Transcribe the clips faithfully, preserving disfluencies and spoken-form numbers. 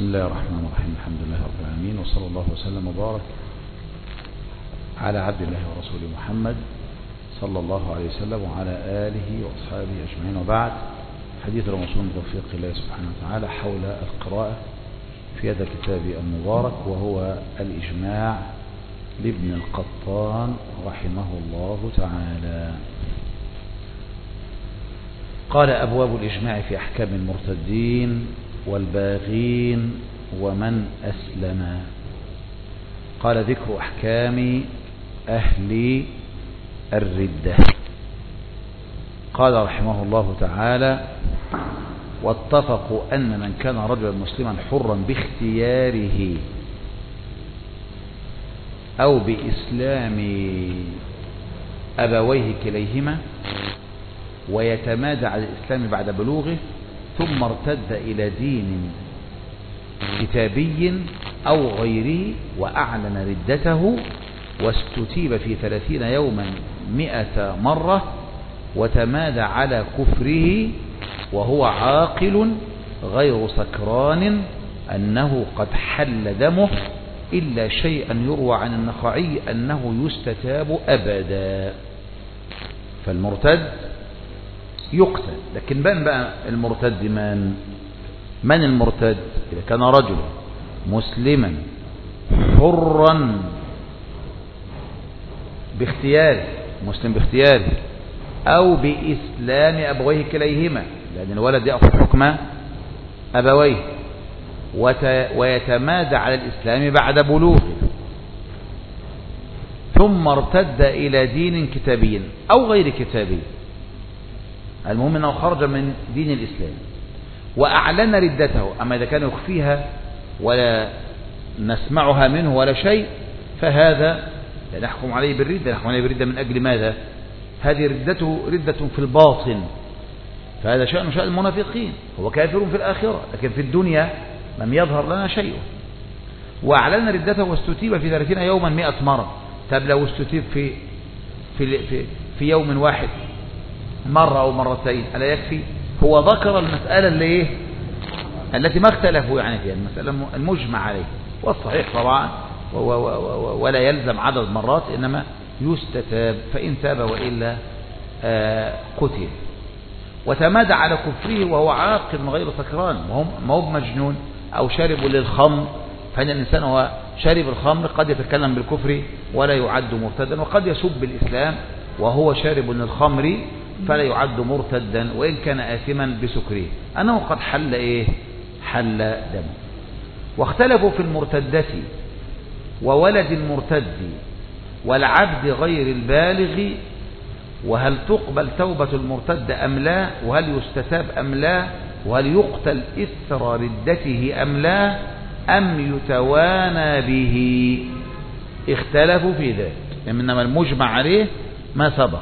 بسم الله الرحمن الرحيم. الحمد لله رب العالمين، وصلى الله وسلم وبارك على عبد الله ورسوله محمد صلى الله عليه وسلم وعلى آله وأصحابه أجمعين، وبعد. حديث رمضان بتوفيق الله سبحانه وتعالى حول القراءة في هذا الكتاب المبارك، وهو الإجماع لابن القطان رحمه الله تعالى. قال: أبواب الإجماع في أحكام المرتدين والباغين ومن أسلم. قال: ذكر أحكام أهل الردة. قال رحمه الله تعالى: واتفقوا أن من كان رجلا مسلما حرا باختياره أو بإسلام أبويه كليهما ويتمادى على الإسلام بعد بلوغه، ثم ارتد إلى دين كتابي أو غيره وأعلن ردته، واستتيب في ثلاثين يوما مئة مرة، وتمادى على كفره وهو عاقل غير سكران، أنه قد حل دمه، إلا شيئا يروى عن النخعي أنه يستتاب أبدا. فالمرتد يقتل. لكن بان بقى المرتد من من المرتد؟ إذا كان رجل مسلما حرا باختياره، مسلم باختياره، أو بإسلام أبويه كليهما، لأن الولد يأخذ حكم أبويه، ويتمادى على الإسلام بعد بلوغه، ثم ارتد إلى دين كتابي أو غير كتابي، المهم أنه خرج من دين الإسلام وأعلن ردته. أما إذا كان يخفيها ولا نسمعها منه ولا شيء، فهذا لا نحكم عليه بالردة. نحكم عليه بالردة من أجل ماذا؟ هذه ردته ردة في الباطن، فهذا شأن شأن المنافقين، هو كافر في الآخرة، لكن في الدنيا لم يظهر لنا شيء. وأعلن ردته واستتيب في ثلاثين يوما مئة مرة. طب لو استتيب في في في, في يوم واحد مرة أو مرتين ألا يكفي؟ هو ذكر المسألة اللي إيه؟ التي ما اختلفوا يعني فيها، المسألة المجمع عليه، والصحيح طبعا ولا يلزم عدد مرات، إنما يستتاب، فإن تاب وإلا آه قتل. وتمادى على كفره وهو عاقل غير سكران، ما هو مجنون أو شارب للخمر، فإن الإنسان هو شارب الخمر قد يتكلم بالكفر ولا يعد مرتدا، وقد يسب الإسلام وهو شارب للخمر فلا يعد مرتدا وإن كان آثما بسكره، أنه قد حل إيه؟ حل دمه. واختلفوا في المرتدة وولد المرتد والعبد غير البالغ، وهل تقبل توبة المرتد أم لا، وهل يستتاب أم لا، وهل يقتل إثر ردته أم لا، أم يتوانى به. اختلفوا في ذلك، إنما المجمع عليه ما سبق.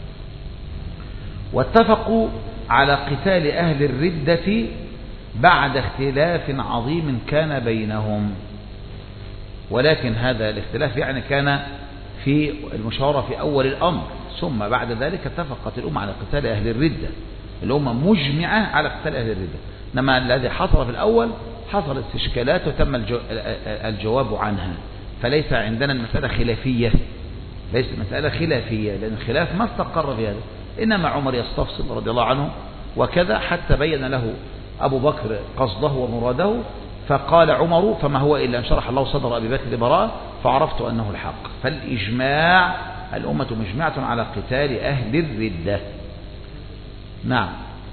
واتفقوا على قتال أهل الردة بعد اختلاف عظيم كان بينهم، ولكن هذا الاختلاف يعني كان في المشاورة في أول الأمر، ثم بعد ذلك اتفقت الأمة على قتال أهل الردة. الأمة مجمعة على قتال أهل الردة، إنما الذي حصل في الأول حصلت استشكالات وتم الجواب عنها، فليس عندنا المسألة خلافية، ليست مسألة خلافية، لأن الخلاف ما استقر في هذا، إنما عمر يستفصل رضي الله عنه وكذا، حتى بين له أبو بكر قصده ومراده، فقال عمر: فما هو إلا أن شرح الله صدر أبي بكر براءة فعرفت أنه الحق. فالإجماع، الأمة مجمعة على قتال أهل الردة. نعم.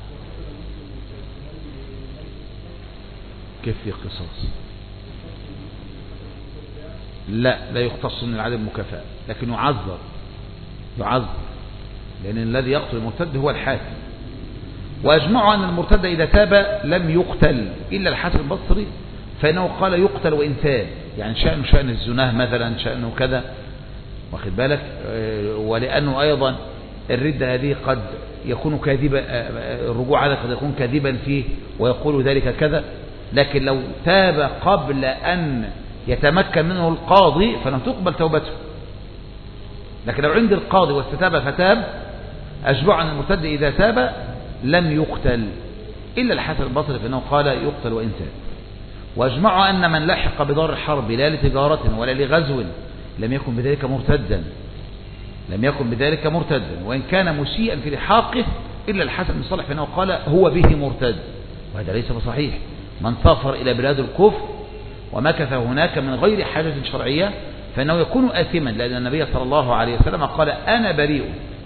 كيف في قصاص؟ لا لا يختص من العدم مكافأة، لكن يعذر يعذر لأن الذي يقتل المرتد هو الحاكم. وأجمعوا أن المرتد إذا تاب لم يقتل إلا الحسن البصري، فإنه قال يقتل وإن تاب، يعني شأنه شأن الزناه مثلا، شأنه كذا، واخد بالك؟ ولأنه أيضا الردة هذه قد يكون كاذبا، الرجوع هذا قد يكون كاذبا فيه ويقول ذلك كذا، لكن لو تاب قبل أن يتمكن منه القاضي فلم تقبل توبته. لكن لو عند القاضي واستتاب فتاب، أجمع أن المرتد إذا تاب لم يقتل إلا الحسن البصري فإنه قال يقتل وإن تاب. واجمعوا أن من لحق بدار الحرب لا لتجارة ولا لغزو لم يكن بذلك مرتدا، لم يكن بذلك مرتدا، وإن كان مسيئا في لحاقه إلا الحسن بن صالح فإنه قال هو به مرتد، وهذا ليس بصحيح. من سافر إلى بلاد الكفر ومكث هناك من غير حاجة شرعية فإنه يكون آثما، لأن النبي صلى الله عليه وسلم قال أنا بريء.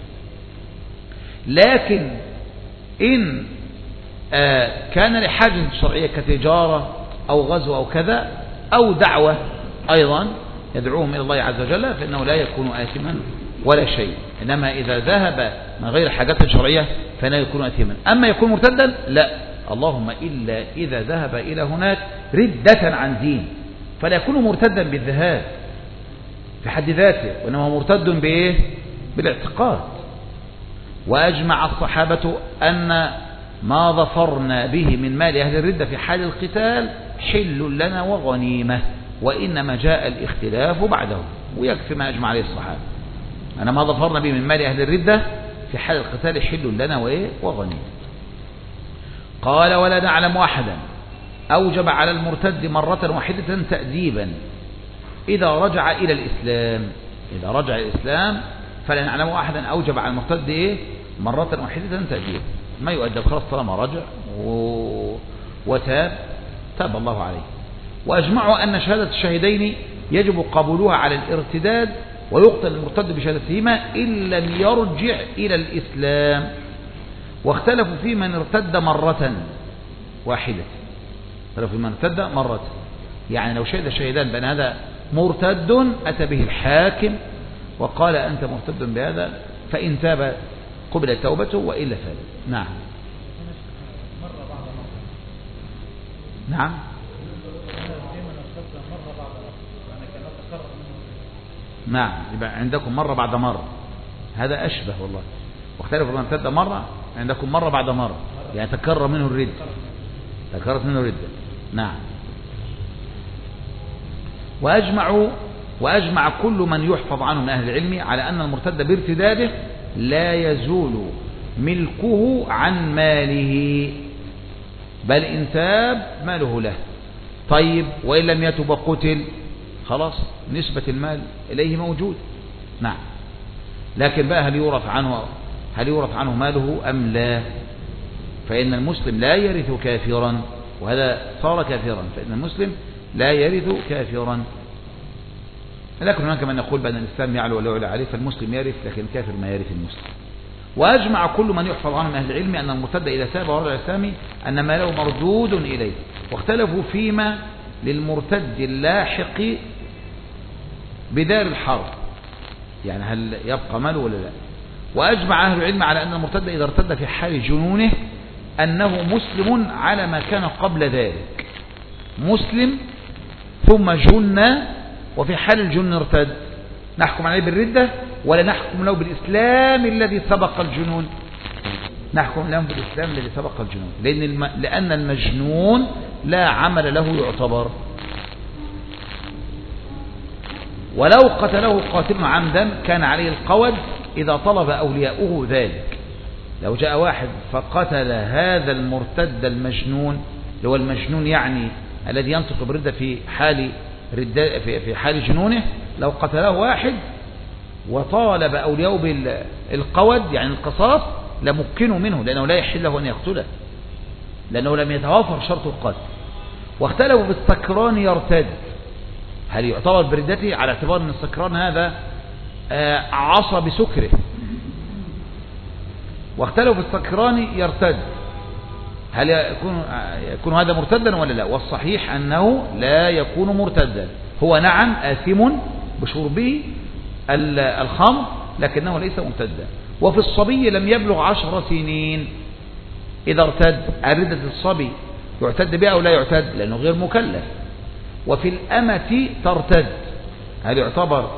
لكن إن آه كان لحاجة شرعية كتجارة أو غزو أو كذا أو دعوة أيضا يدعوهم إلى الله عز وجل فإنه لا يكون آثما ولا شيء، إنما إذا ذهب من غير حاجات شرعية فإنه يكون آثما. أما يكون مرتدا لا، اللهم إلا إذا ذهب إلى هناك ردة عن دين فلا يكون مرتدا بالذهاب في حد ذاته، وإنما مرتد بإيه؟ بالاعتقاد. وأجمع الصحابة أن ما ظفرنا به من مال أهل الردة في حال القتال حل لنا وغنيمة، وإنما جاء الاختلاف بعده، ويكفي ما أجمع عليه الصحابة. أنا ما ظفرنا به من مال أهل الردة في حال القتال حل لنا وإيه؟ وغنيمة. قال ولا نعلم أحدا أوجب على المرتد مرة واحدة تأديبا إذا رجع إلى الإسلام، إذا رجع إلى الإسلام فلا نعلم أحدا أوجب على المرتد إيه؟ مرة واحدة تأديبا، ما يؤدب خلاص طالما رجع و... وتاب تاب الله عليه. وأجمعوا أن شهادة الشهيدين يجب قبولها على الارتداد ويقتل المرتد بشهادتهما إن لم يرجع إلى الإسلام. واختلفوا في من ارتد مرة واحدة، اختلفوا في من ارتد مرة، يعني لو شهد الشهيدان بأن هذا مرتد أتى به الحاكم وقال أنت مرتد بهذا، فإن تاب قبل توبته وإلا فلا. نعم نعم نعم يبقى عندكم مرة بعد مرة، هذا أشبه والله. واختلفوا من ارتد مرة، عندكم مرة بعد مرة، يعني تكرر منه الردة، تكررت منه الردة. نعم. وأجمعوا وأجمع كل من يحفظ عنه من أهل العلم على أن المرتد بارتداده لا يزول ملكه عن ماله، بل إن تاب ماله له. طيب وإن لم يتب قتل، خلاص نسبة المال إليه موجود. نعم. لكن بقى هل يورث عنه هل يورث عنه ماله أم لا؟ فإن المسلم لا يرث كافرا، وهذا صار كافرا، فإن المسلم لا يرث كافرا. لكن هناك من يقول بأن الإسلام يعلو ولا يعلى عليه، فالمسلم يرث لكن الكافر ما يرث المسلم. وأجمع كل من يحفظ عنه من أهل العلم أن المرتد إذا تاب ورجع الإسلام أن ماله مردود إليه. واختلفوا فيما للمرتد اللاحق بدار الحرب، يعني هل يبقى ماله ولا لا. وأجمع أهل العلم على أن المرتد إذا ارتد في حال جنونه أنه مسلم على ما كان قبل ذلك، مسلم ثم جن وفي حال الجن ارتد، نحكم عليه بالردة ولا نحكم له بالإسلام الذي سبق الجنون؟ نحكم له بالإسلام الذي سبق الجنون، لأن, الم... لأن المجنون لا عمل له يعتبر. ولو قتله قاتل عمدا كان عليه القود إذا طلب أولياؤه ذلك. لو جاء واحد فقتل هذا المرتد المجنون، اللي هو المجنون يعني الذي ينطق بالردة في حال ردة في حال جنونه، لو قتله واحد وطالب أولياؤه بالقود يعني القصاص لمكنوا منه، لأنه لا يحل له أن يقتله، لأنه لم يتوافر شرط القتل. واختلفوا بالسكران يرتد، هل يعتبر بردته على اعتبار أن السكران هذا عصى بسكره؟ واختلفوا بالسكران يرتد، هل يكون, يكون هذا مرتدا ولا لا؟ والصحيح أنه لا يكون مرتدا، هو نعم آثم بشربه الخمر لكنه ليس مرتدا. وفي الصبي لم يبلغ عشر سنين إذا ارتد، ردة الصبي يعتد بها أو لا يعتد لأنه غير مكلف. وفي الأمة ترتد، هل يعتبر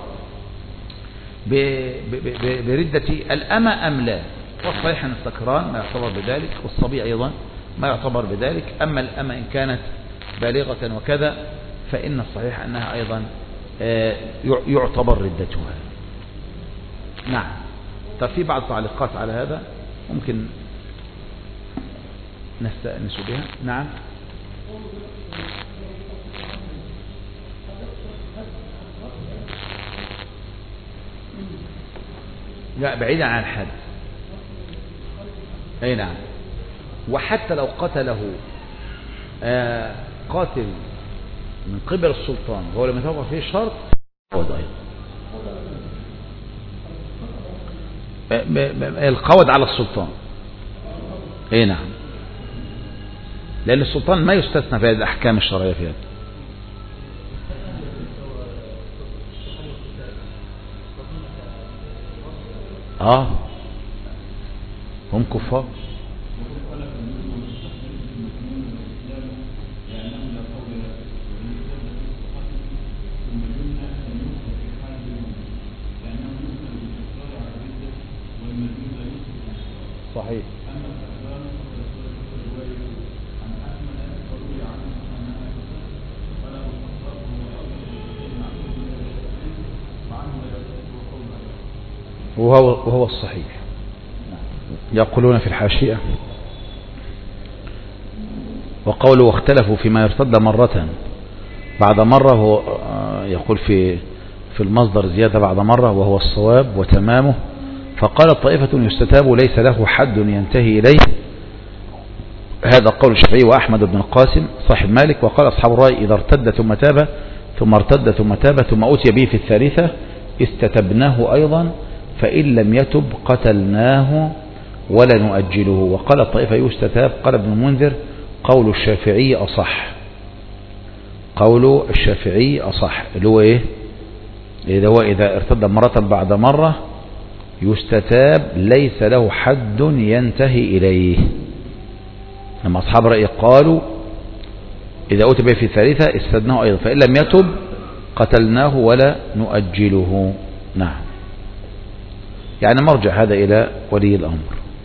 بردة الأمة أم لا؟ والصحيح أن السكران ما يعتبر بذلك، والصبي أيضا ما يعتبر بذلك. أما الأمة إن كانت بالغة وكذا فإن الصحيح أنها أيضا يعتبر ردتها. نعم. طب في بعض تعليقات على هذا ممكن نستأنس بها. نعم. لا بعيدا عن الحد. أي نعم. وحتى لو قتله آه قاتل من قبل السلطان وهو لم يتوقع فيه شرط القود على السلطان. اي نعم، لأن السلطان ما يستثنى في هذه الأحكام الشرعية في هذا. اه هم كفار. صحيح. وهو, وهو الصحيح. يقولون في الحاشية وقوله واختلفوا فيما يرتد مرة بعد مرة، هو يقول في في المصدر زيادة بعد مرة وهو الصواب وتمامه. فقالت طائفة يستتاب ليس له حد ينتهي إليه، هذا قول الشافعي وأحمد بن القاسم صاحب مالك. وقال أصحاب الرأي إذا ارتد ثم تاب ثم ارتد ثم تاب ثم أتي به في الثالثة استتبناه أيضا، فإن لم يتب قتلناه ولا نؤجله. وقال الطائفة يستتاب. قال ابن المنذر قول الشافعي أصح، قول الشافعي أصح اللي هو إيه؟ اللي هو إذا ارتد مرة بعد مرة يستتاب ليس له حد ينتهي إليه. لما أصحاب رأي قالوا إذا أتب في الثالثة استدناه أيضا، فإن لم يتب قتلناه ولا نؤجله. نعم، يعني مرجع هذا إلى ولي الأمر.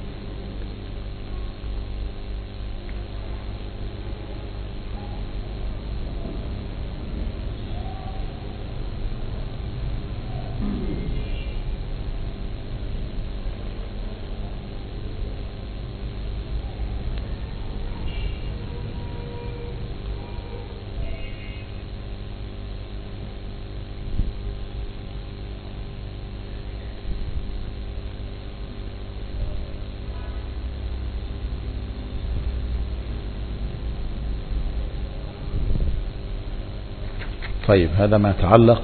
طيب، هذا ما يتعلق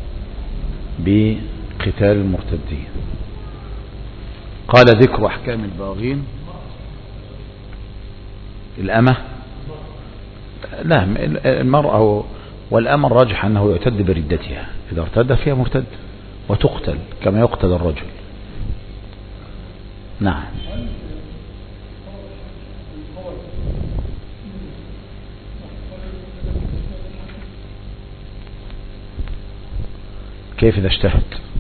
بقتال المرتدين. قال ذكر أحكام الباغين. الأمة لا، المرأة والأمة الراجح أنه يعتد بردتها، إذا ارتد فيها مرتد وتقتل كما يقتل الرجل. نعم. كيف إذا اجتهد؟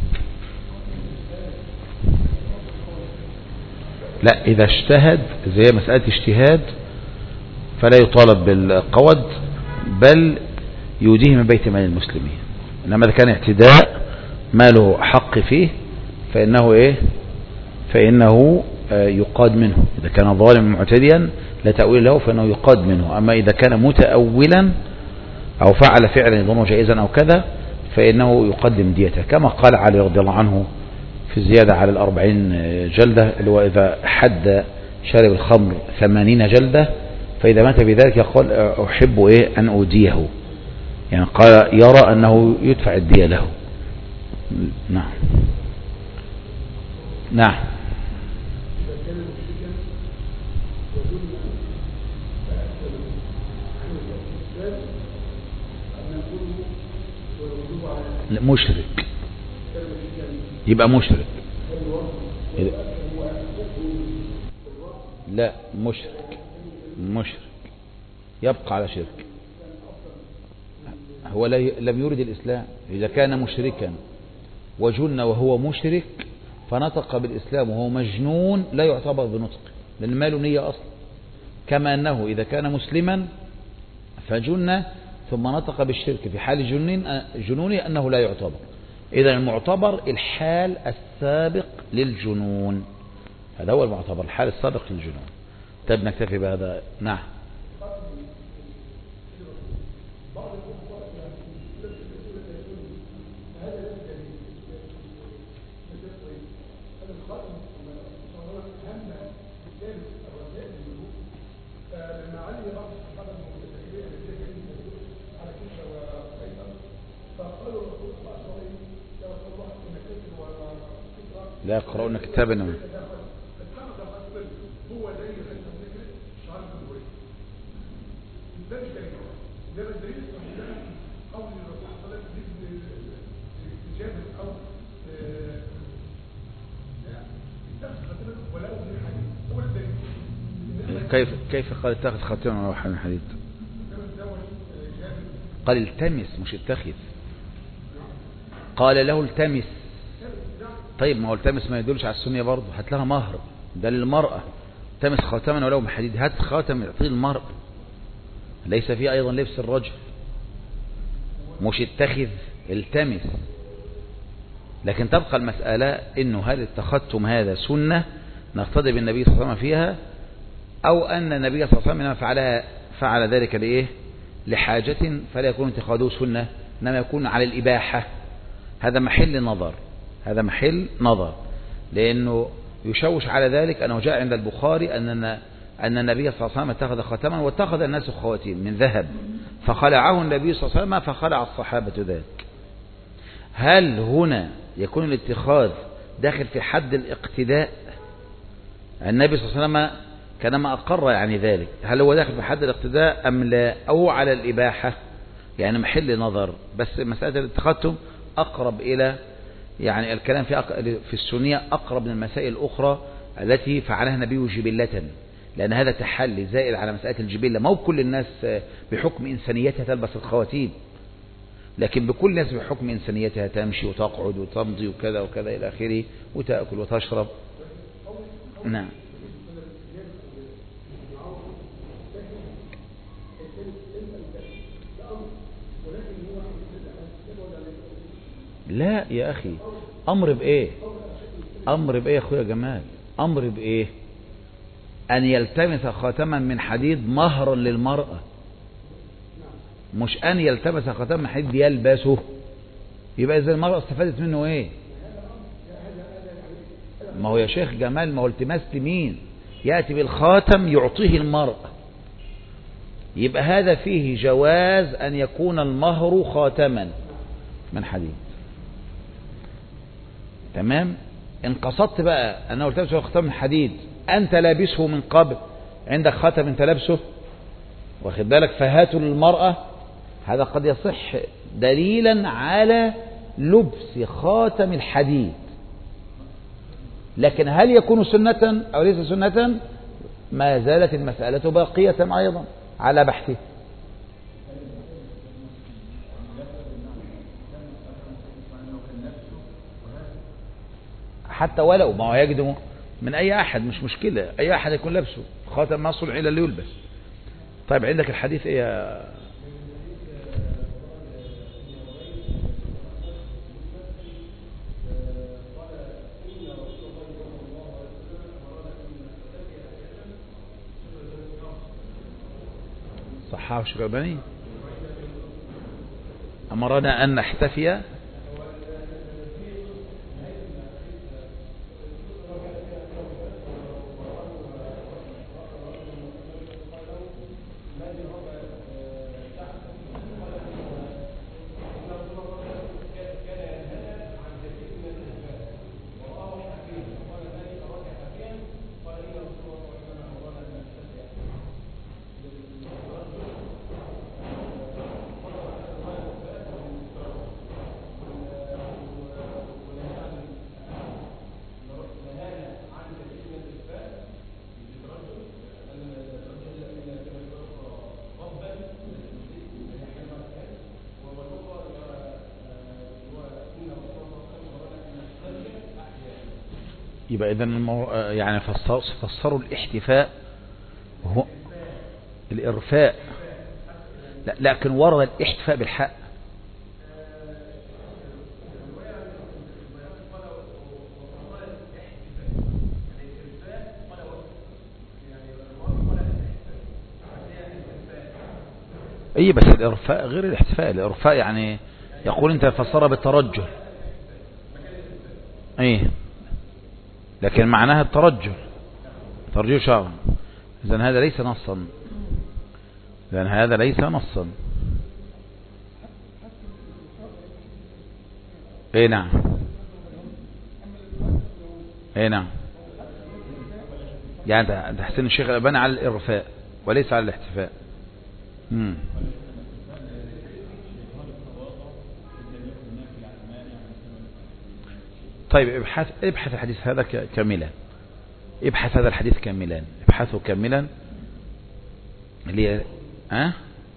لا، إذا اجتهد زي مسألة اجتهاد فلا يطالب بالقود بل يوديه من بيت مال المسلمين. إنما إذا كان اعتداء ما له حق فيه فإنه إيه؟ فإنه يقاد منه. إذا كان ظالم معتديا لا تأويل له فإنه يقاد منه. أما إذا كان متأولا أو فعل فعلا يظنه جائزا أو كذا فإنه يقدم ديته، كما قال علي رضي الله عنه في الزيادة على الأربعين جلدة، اللي هو إذا حد شارب الخمر ثمانين جلدة فإذا مات بذلك يقول أحب إيه أن أوديه، يعني قال يرى أنه يدفع الدية له. نعم. نعم. مشرك يبقى مشرك. لا، مشرك مشرك يبقى على شرك. هو لم يرد الإسلام. إذا كان مشركا وجن وهو مشرك فنطق بالإسلام وهو مجنون لا يعتبر بنطق، لأن ما له نية أصلا. كما أنه إذا كان مسلما فجن ثم نطق بالشرك في حال جنون جنونه أنه لا يعتبر. إذا المعتبر الحال السابق للجنون، هذا هو المعتبر، الحال السابق للجنون. طيب نكتفي بهذا. نعم. لا يقرؤون كتابنا. كيف كيف قال اتخذ خاتما وحا من حديد؟ قال التمس مش اتخذ. قال له التمس. طيب ما هو التمس ما يدلش على السنية برضه. هات لها مهر ده للمرأة. التمس خاتما ولو من حديد. هات خاتم يعطيه المرأة ليس فيه أيضا لبس الرجل. مش اتخذ التمس. لكن تبقى المسألة انه هل اتخذتم هذا سنة نقتدي بالنبي صلى الله عليه وسلم فيها او ان النبي صلى الله عليه وسلم فعل فعل ذلك لايه لحاجة فلا يكون اتخاذه سنة انما يكون على الاباحة. هذا محل نظر. هذا محل نظر لانه يشوش على ذلك انه جاء عند البخاري ان ان النبي صلى الله عليه وسلم اتخذ خواتما واتخذ الناس خواتيم من ذهب فخلعه النبي صلى الله عليه وسلم فخلع الصحابة ذلك. هل هنا يكون الاتخاذ داخل في حد الاقتداء؟ النبي صلى الله عليه وسلم كانما أقر يعني ذلك. هل هو داخل في حد الاقتداء أم لا أو على الإباحة؟ يعني محل نظر. بس مسألة الاتخاذ أقرب إلى يعني الكلام في في السنية أقرب من المسائل الأخرى التي فعلها النبي جبلة لأن هذا تحلي زائد على مسألة الجبلة. ما هو كل الناس بحكم إنسانيتها تلبس الخواتيم لكن بكل الناس بحكم إنسانيتها تمشي وتقعد وتمضي وكذا وكذا إلى آخره وتأكل وتشرب. نعم. لا يا أخي أمر بإيه أمر بإيه يا أخويا جمال أمر بإيه أن يلتمس خاتما من حديد مهرا للمرأة مش أن يلتمس خاتما من حديد يلبسه. يبقى إذا المرأة استفادت منه إيه؟ ما هو يا شيخ جمال ما هو التماس لمين؟ يأتي بالخاتم يعطيه المرأة. يبقى هذا فيه جواز أن يكون المهر خاتما من حديد. تمام؟ إن قصدت بقى أنه التمس خاتم من حديد أنت لابسه من قبل عندك خاتم أنت لابسه واخد بالك فهاته للمرأة هذا قد يصح دليلا على لبس خاتم الحديد. لكن هل يكون سنة أو ليس سنة ما زالت المسألة باقية أيضا على بحثه. حتى ولو ما هو يجد من أي أحد مش مشكلة أي أحد يكون لابسه خاتم ما صنع إلا اللي يلبس. طيب عندك الحديث إيه يا صحابه الشيخ أمرنا أن نحتفي يبقى إذن المو... يعني فسر... فسروا الاحتفاء هو الإرفاء. لا لكن ورد الاحتفاء بالحق. اي بس الإرفاء غير الاحتفاء. الإرفاء يعني يقول انت فسرها بالترجل. ايه لكن معناها الترجل، ترجيل شرعا. إذن هذا ليس نصا، لأن هذا ليس نصا. اي نعم، اي نعم. يعني تحسين الشيخ الألباني على الإرفاء وليس على الاحتفاء. مم. طيب ابحث ابحث الحديث هذا كاملا، ابحث هذا الحديث كاملا، ابحثه كاملا اللي ها أه؟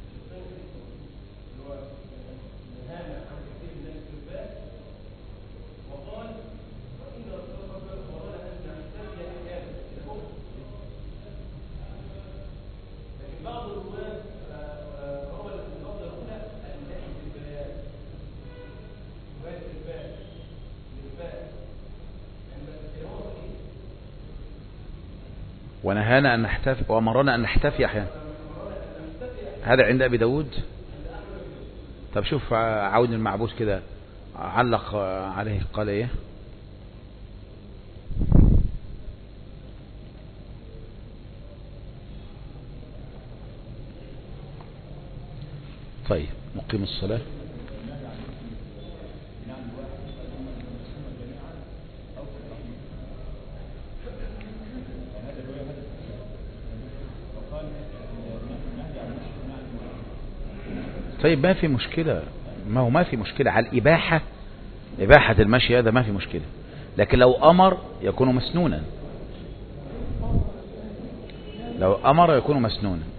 ونهانا أن نحتفي وأمرنا أن نحتفي أحيانا. هذا عند أبي داود. طب شوف عون المعبود كده علق عليه قال إيه. طيب نقيم الصلاة. طيب ما في مشكلة، ما هو ما في مشكلة على الإباحة، إباحة المشي هذا ما في مشكلة، لكن لو أمر يكون مسنونا، لو أمر يكون مسنونا.